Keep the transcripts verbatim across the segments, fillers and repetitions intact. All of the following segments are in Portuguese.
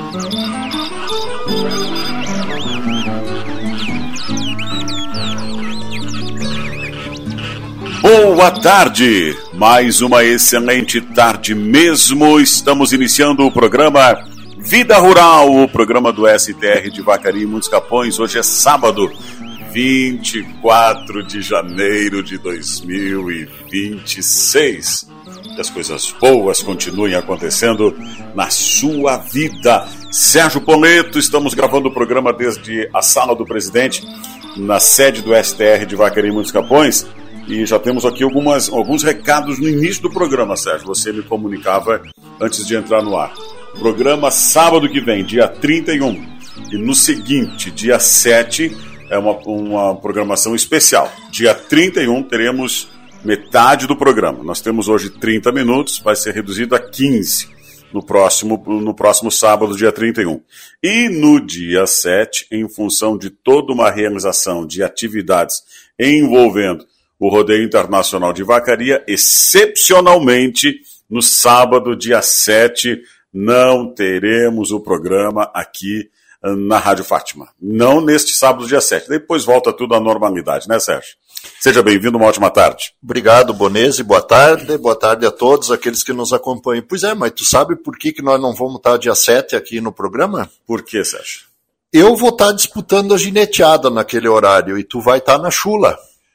Boa tarde, mais uma excelente tarde mesmo. Estamos iniciando o programa Vida Rural, o programa do S T R de Vacaria e Muitos Capões. Hoje é sábado, vinte e quatro de janeiro de dois mil e vinte e seis. Que as coisas boas continuem acontecendo na sua vida. Sérgio Poleto, estamos gravando o programa desde a Sala do Presidente, na sede do S T R de Vacaria e Muitos Capões. E já temos aqui algumas, alguns recados no início do programa, Sérgio. Você me comunicava antes de entrar no ar. Programa sábado que vem, dia trinta e um. E no seguinte, dia sete, é uma, uma programação especial. Dia trinta e um teremos metade do programa. Nós temos hoje trinta minutos, vai ser reduzido a quinze no próximo, no próximo sábado, dia trinta e um. E no dia sete, em função de toda uma realização de atividades envolvendo o Rodeio Internacional de Vacaria, excepcionalmente, no sábado, dia sete, não teremos o programa aqui na Rádio Fátima. Não neste sábado, dia sete. Depois volta tudo à normalidade, né, Sérgio? Seja bem-vindo, uma ótima tarde. Obrigado, Bonese, boa tarde. Boa tarde a todos aqueles que nos acompanham. Pois é, mas tu sabe por que, que nós não vamos estar dia sete aqui no programa? Por que, Sérgio? Eu vou estar disputando a gineteada naquele horário e tu vai estar na chula.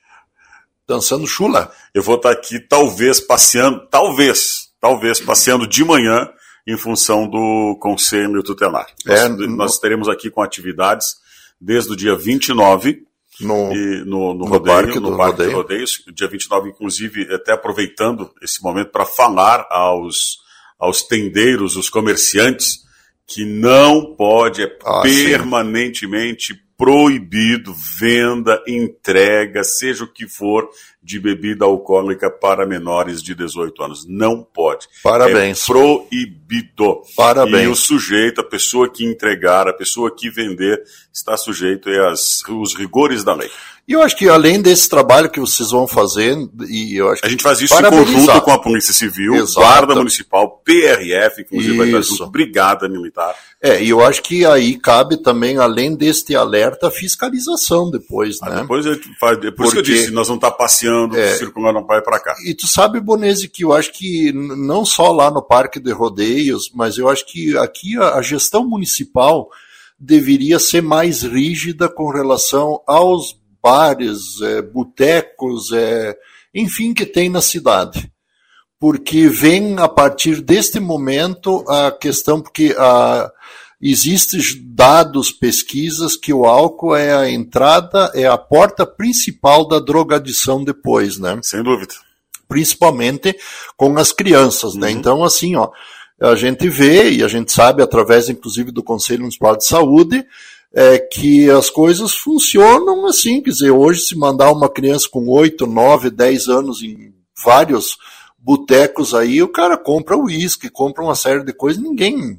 Dançando chula. Eu vou estar aqui, talvez, passeando, talvez, talvez, passeando de manhã em função do Conselho Tutelar. É, nós, no... nós teremos aqui com atividades desde o dia vinte e nove no, e no, no, no rodeio, Parque no do Parque Rodeio. do Rodeio. Dia vinte e nove, inclusive, até aproveitando esse momento para falar aos, aos tendeiros, os comerciantes, que não pode, é ah, permanentemente sim. proibido venda, entrega, seja o que for, de bebida alcoólica para menores de dezoito anos. Não pode. Parabéns. É proibido. Parabéns. E o sujeito, a pessoa que entregar, a pessoa que vender, está sujeito às, aos rigores da lei. E eu acho que além desse trabalho que vocês vão fazer, e eu acho que a gente faz isso em conjunto com a Polícia Civil, Exato. Guarda Municipal, P R F, inclusive vai estar junto, Brigada Militar. É, e eu acho que aí cabe também, além deste alerta, a fiscalização depois, né? Ah, depois a gente faz, por Porque, isso que eu disse, nós vamos estar passeando, é, circulando para lá e para cá. E tu sabe, Bonese, que eu acho que não só lá no Parque de Rodeios, mas eu acho que aqui a, a gestão municipal deveria ser mais rígida com relação aos bares, é, botecos, é, enfim, que tem na cidade. Porque vem a partir deste momento a questão, porque a, existem dados, pesquisas, que o álcool é a entrada, é a porta principal da drogadição depois, né? Sem dúvida. Principalmente com as crianças, né? Uhum. Então, assim, ó, a gente vê, e a gente sabe, através, inclusive, do Conselho Municipal de Saúde, é que as coisas funcionam assim, quer dizer, hoje se mandar uma criança com oito, nove, dez anos em vários botecos aí, o cara compra uísque, compra uma série de coisas, ninguém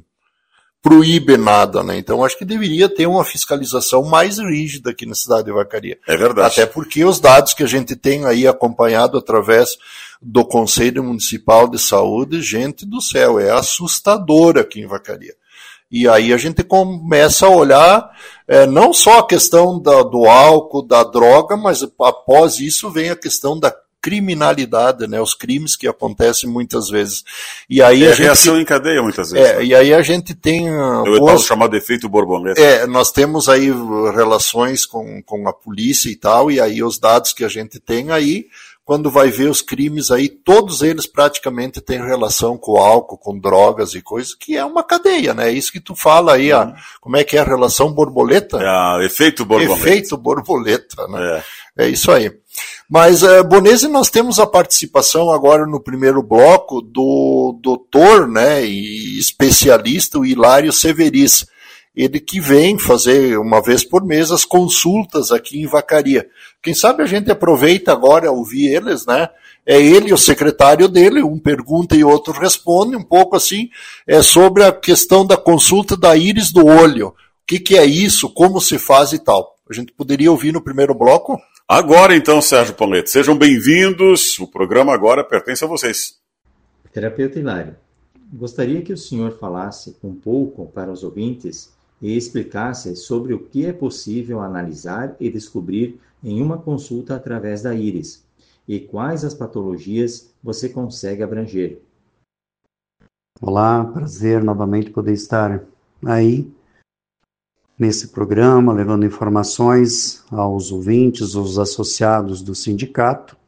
proíbe nada, né? Então acho que deveria ter uma fiscalização mais rígida aqui na cidade de Vacaria. É verdade. Até porque os dados que a gente tem aí acompanhado através do Conselho Municipal de Saúde, gente do céu, é assustador aqui em Vacaria. E aí a gente começa a olhar é, não só a questão da, do álcool, da droga, mas após isso vem a questão da criminalidade, né, os crimes que acontecem muitas vezes. E aí é a gente, reação em cadeia muitas vezes. É, né? E aí a gente tem... Eu boas, chamado efeito borboleta. É, nós temos aí relações com, com a polícia e tal, e aí os dados que a gente tem aí, quando vai ver os crimes aí, todos eles praticamente têm relação com álcool, com drogas e coisas, que é uma cadeia, né? É isso que tu fala aí, uhum. a, como é que é a relação borboleta? É, efeito borboleta. Efeito borboleta, né? É, é isso aí. Mas, uh, Bonese, nós temos a participação agora no primeiro bloco do doutor, né, e especialista, o Hilário Severis. Ele que vem fazer uma vez por mês as consultas aqui em Vacaria. Quem sabe a gente aproveita agora a ouvir eles, né? É ele e o secretário dele, um pergunta e outro responde, um pouco assim, é sobre a questão da consulta da íris do olho. O que, que é isso, como se faz e tal. A gente poderia ouvir no primeiro bloco? Agora então, Sérgio Poleto, sejam bem-vindos. O programa agora pertence a vocês. Terapeuta Hilário. gostaria que o senhor falasse um pouco para os ouvintes e explicasse sobre o que é possível analisar e descobrir em uma consulta através da íris e quais as patologias você consegue abranger. Olá, prazer novamente poder estar aí nesse programa, levando informações aos ouvintes, aos associados do sindicato.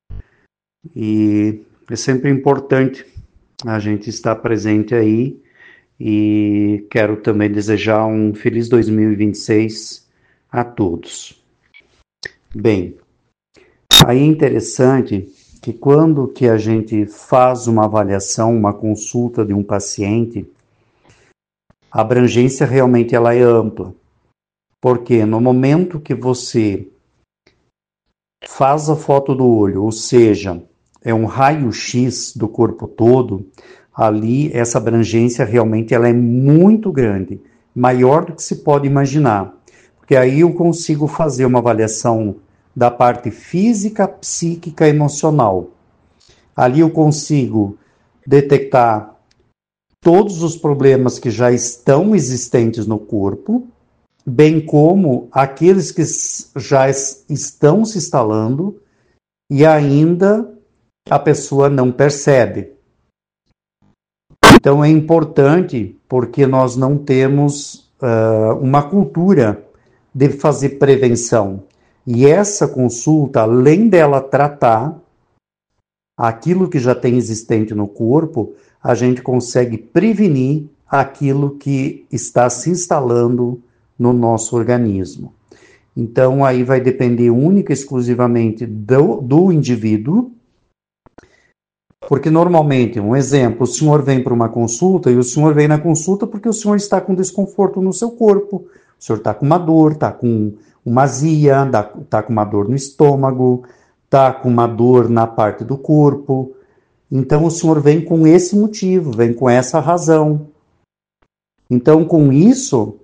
E é sempre importante a gente estar presente aí, e quero também desejar um feliz dois mil e vinte e seis a todos. Bem, aí é interessante que quando que a gente faz uma avaliação, uma consulta de um paciente, a abrangência realmente ela é ampla. Porque no momento que você faz a foto do olho, ou seja, é um raio-x do corpo todo, ali essa abrangência realmente ela é muito grande, maior do que se pode imaginar. Porque aí eu consigo fazer uma avaliação da parte física, psíquica, emocional. Ali eu consigo detectar todos os problemas que já estão existentes no corpo, bem como aqueles que já estão se instalando e ainda a pessoa não percebe. Então é importante porque nós não temos uh, uma cultura de fazer prevenção. E essa consulta, além dela tratar aquilo que já tem existente no corpo, a gente consegue prevenir aquilo que está se instalando no nosso organismo. Então aí vai depender única e exclusivamente do, do indivíduo, porque normalmente, um exemplo, o senhor vem para uma consulta e o senhor vem na consulta porque o senhor está com desconforto no seu corpo, o senhor está com uma dor, está com uma azia, está com uma dor no estômago, está com uma dor na parte do corpo. Então o senhor vem com esse motivo, vem com essa razão. Então com isso,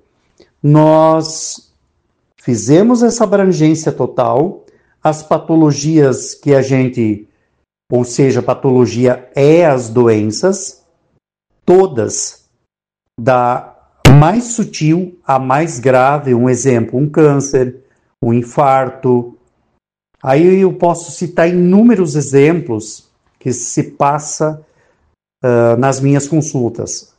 nós fizemos essa abrangência total, as patologias que a gente, ou seja, patologia é as doenças, todas, da mais sutil a mais grave, um exemplo, um câncer, um infarto. Aí eu posso citar inúmeros exemplos que se passa uh, nas minhas consultas.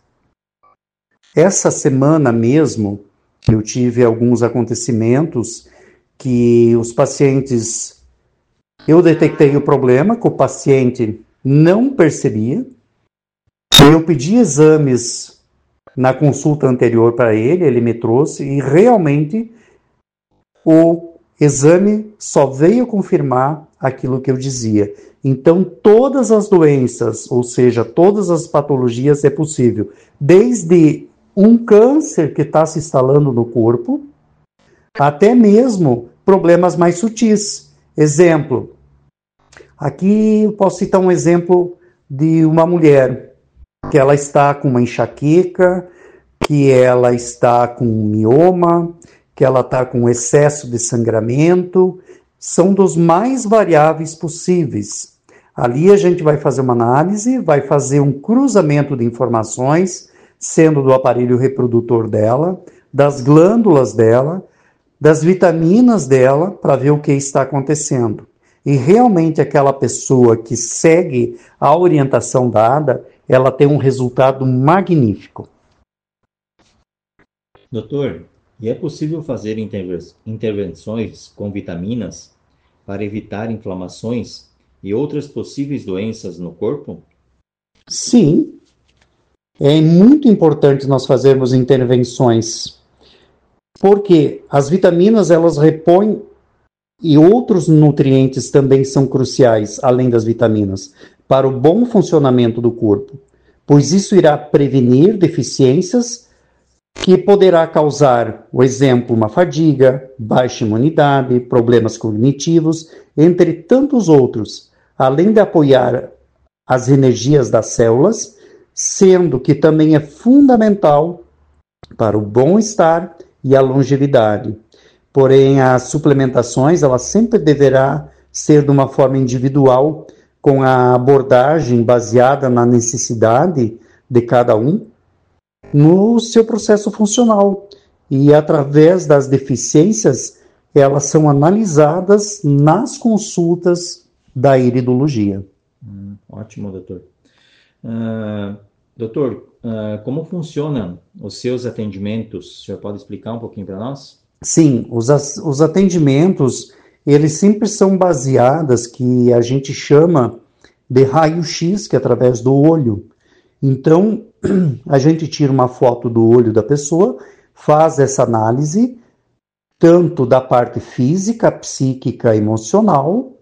Essa semana mesmo, eu tive alguns acontecimentos que os pacientes, eu detectei o problema, que o paciente não percebia, eu pedi exames na consulta anterior para ele, ele me trouxe, e realmente o exame só veio confirmar aquilo que eu dizia. Então, todas as doenças, ou seja, todas as patologias é possível, desde um câncer que está se instalando no corpo, até mesmo problemas mais sutis. Exemplo, aqui eu posso citar um exemplo de uma mulher que ela está com uma enxaqueca, que ela está com um mioma, que ela está com excesso de sangramento, são dos mais variáveis possíveis. Ali a gente vai fazer uma análise, vai fazer um cruzamento de informações, sendo do aparelho reprodutor dela, das glândulas dela, das vitaminas dela, para ver o que está acontecendo. E realmente aquela pessoa que segue a orientação dada, ela tem um resultado magnífico. Doutor, e é possível fazer intervenções com vitaminas para evitar inflamações e outras possíveis doenças no corpo? Sim. É muito importante nós fazermos intervenções, porque as vitaminas, elas repõem, e outros nutrientes também são cruciais, além das vitaminas, para o bom funcionamento do corpo, pois isso irá prevenir deficiências que poderá causar, por exemplo, uma fadiga, baixa imunidade, problemas cognitivos, entre tantos outros, além de apoiar as energias das células, sendo que também é fundamental para o bom-estar e a longevidade. Porém, as suplementações, ela sempre deverá ser de uma forma individual, com a abordagem baseada na necessidade de cada um no seu processo funcional. E através das deficiências, elas são analisadas nas consultas da iridologia. Hum, ótimo, doutor. Uh, doutor, uh, como funcionam os seus atendimentos? O senhor pode explicar um pouquinho para nós? Sim, os, os atendimentos, eles sempre são baseados que a gente chama de raio-x, que é através do olho. Então, a gente tira uma foto do olho da pessoa, faz essa análise, tanto da parte física, psíquica, emocional,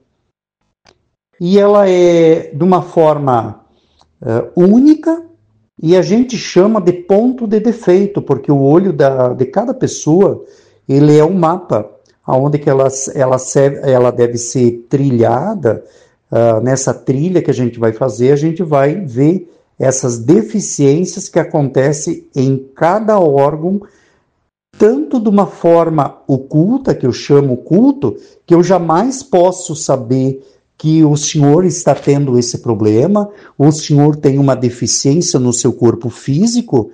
e ela é de uma forma uh, única, e a gente chama de ponto de defeito, porque o olho da, de cada pessoa, ele é um mapa, onde que ela, ela, serve, ela deve ser trilhada. Uh, nessa trilha que a gente vai fazer, a gente vai ver essas deficiências que acontecem em cada órgão, tanto de uma forma oculta, que eu chamo oculto, que eu jamais posso saber que o senhor está tendo esse problema, ou o senhor tem uma deficiência no seu corpo físico,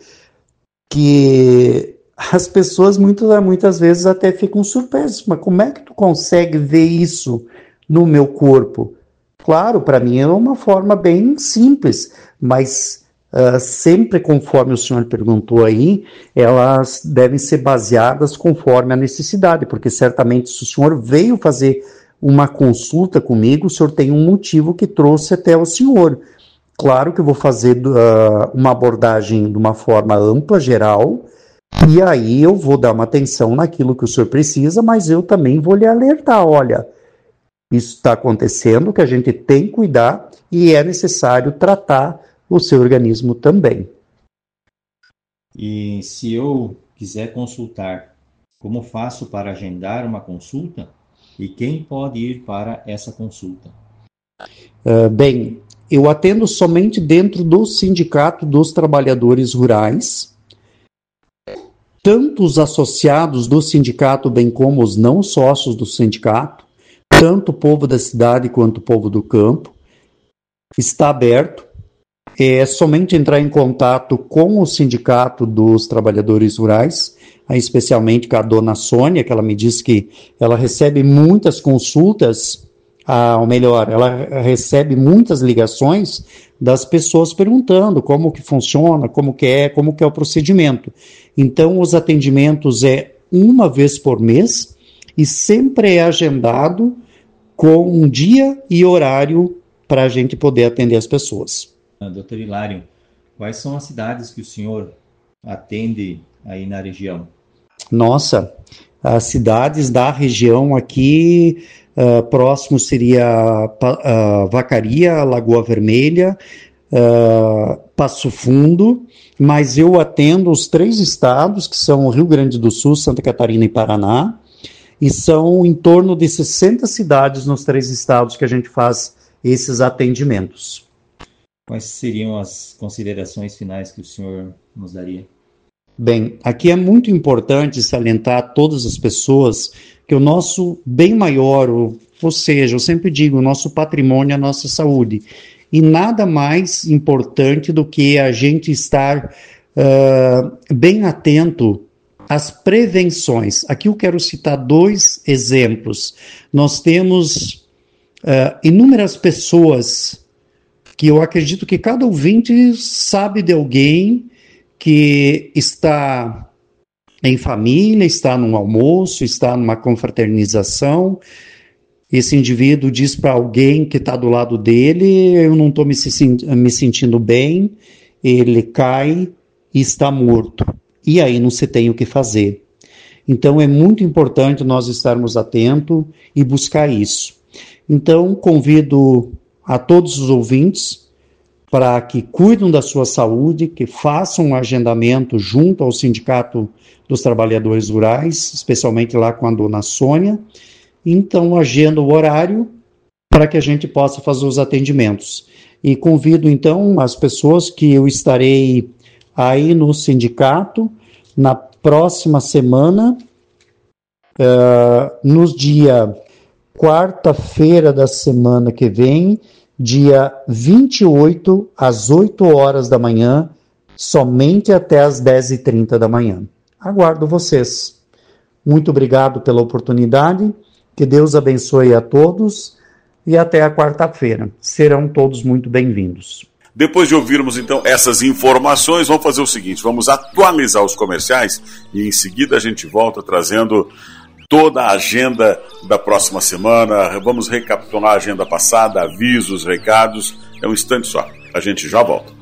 que as pessoas muitas, muitas vezes até ficam surpresas. Mas como é que tu consegue ver isso no meu corpo? Claro, para mim é uma forma bem simples, mas uh, sempre conforme o senhor perguntou aí, elas devem ser baseadas conforme a necessidade, porque certamente se o senhor veio fazer uma consulta comigo, o senhor tem um motivo que trouxe até o senhor. Claro que eu vou fazer uh, uma abordagem de uma forma ampla, geral, e aí eu vou dar uma atenção naquilo que o senhor precisa, mas eu também vou lhe alertar, olha, isso está acontecendo, que a gente tem que cuidar e é necessário tratar o seu organismo também. E se eu quiser consultar, como faço para agendar uma consulta? E quem pode ir para essa consulta? Uh, bem, eu atendo somente dentro do Sindicato dos Trabalhadores Rurais, tanto os associados do sindicato, bem como os não sócios do sindicato, tanto o povo da cidade quanto o povo do campo, está aberto. É somente entrar em contato com o Sindicato dos Trabalhadores Rurais, especialmente com a dona Sônia, que ela me disse que ela recebe muitas consultas, ah, ou melhor, ela recebe muitas ligações das pessoas perguntando como que funciona, como que é, como que é o procedimento. Então, os atendimentos é uma vez por mês e sempre é agendado com um dia e horário para a gente poder atender as pessoas. Doutor Hilário, quais são as cidades que o senhor atende aí na região? Nossa, as cidades da região aqui, uh, próximo seria uh, Vacaria, Lagoa Vermelha, uh, Passo Fundo, mas eu atendo os três estados, que são Rio Grande do Sul, Santa Catarina e Paraná, e são em torno de sessenta cidades nos três estados que a gente faz esses atendimentos. Quais seriam as considerações finais que o senhor nos daria? Bem, aqui é muito importante salientar a todas as pessoas que o nosso bem maior, ou, ou seja, eu sempre digo, o nosso patrimônio é a nossa saúde. E nada mais importante do que a gente estar uh, bem atento às prevenções. Aqui eu quero citar dois exemplos. Nós temos uh, inúmeras pessoas que eu acredito que cada ouvinte sabe de alguém que está em família, está num almoço, está numa confraternização. Esse indivíduo diz para alguém que está do lado dele, eu não estou me, me sentindo bem, ele cai e está morto. E aí não se tem o que fazer. Então é muito importante nós estarmos atentos e buscar isso. Então convido a todos os ouvintes para que cuidem da sua saúde, que façam um agendamento junto ao Sindicato dos Trabalhadores Rurais, especialmente lá com a dona Sônia. Então, agenda o horário para que a gente possa fazer os atendimentos. E convido, então, as pessoas que eu estarei aí no sindicato na próxima semana, uh, nos dia quarta-feira da semana que vem, dia vinte e oito, às oito horas da manhã, somente até às dez e trinta da manhã. Aguardo vocês. Muito obrigado pela oportunidade, que Deus abençoe a todos e até a quarta-feira. Serão todos muito bem-vindos. Depois de ouvirmos, então, essas informações, vamos fazer o seguinte, vamos atualizar os comerciais e em seguida a gente volta trazendo toda a agenda da próxima semana. Vamos recapitular a agenda passada, avisos, recados. É um instante só. A gente já volta.